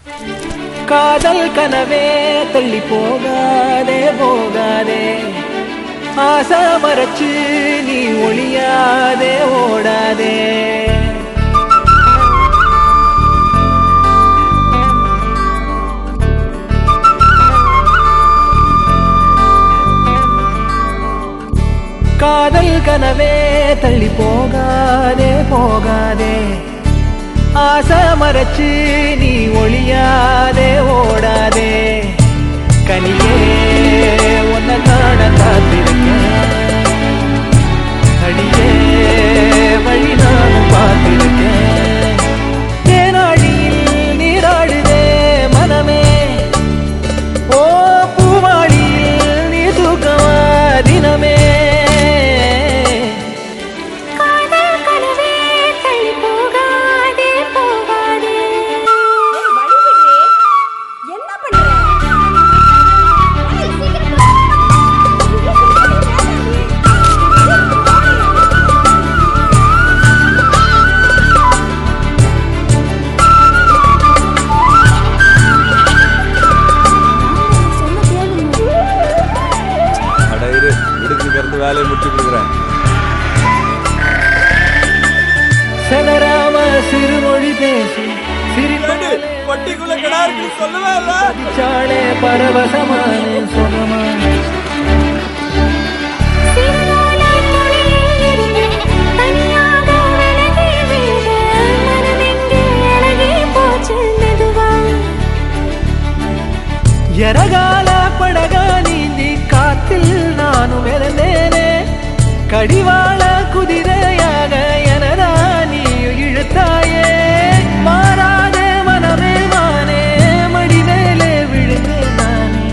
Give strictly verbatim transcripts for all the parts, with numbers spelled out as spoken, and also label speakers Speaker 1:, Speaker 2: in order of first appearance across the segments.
Speaker 1: காதல் கனவே தள்ளி போகாதே போகாதே ஆசை மறைச்சு நீ ஒளியாதே ஓடாதே காதல் கனவே தள்ளி போகாதே போகாதே ஆசை மறைச்சு நீ ஒளியாதே ஓடாதே கனியே உன்னை காண காத்திருக்கேன் அடியே வழி நானும் பார்த்திருக்கேன் தேனாடியில் நீராடுதே மனமே ஓ பூவாடியில் நீ தூக்கமா தினமே
Speaker 2: வேலையை முடிச்சு கொடுக்குறேன்.
Speaker 1: சதராம சிறுமொழி பேசி சிரிப்பாடு
Speaker 2: பட்டிக்குள்ள கிடாருக்கு சொல்லவே இல்ல
Speaker 1: சாளே பரவசமான சொகமா எரகால படகா நீந்தி காத்தில் நானும் இழந்தேனே கடிவாள குதிரையாக எனதா நீ இழுத்தாயே மாறாத மனமே மானே மடி மேலே விழுந்தேன் நானே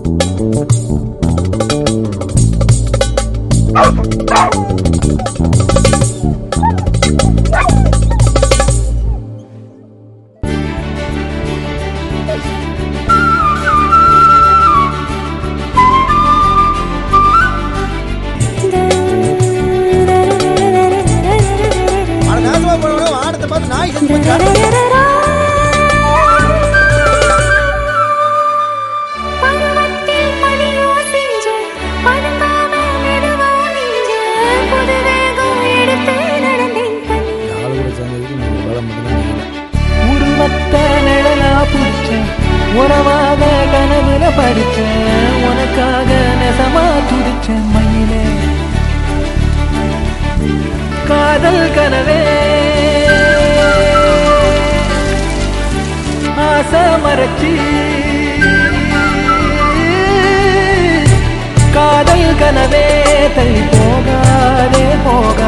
Speaker 1: உறவாக கனவுல படிச்ச உனக்காக நெசமா துடிச்ச மயிலே காதல் கனவே ஆசை மறைச்சி காதல் கனவே தள்ளி போகாதே போக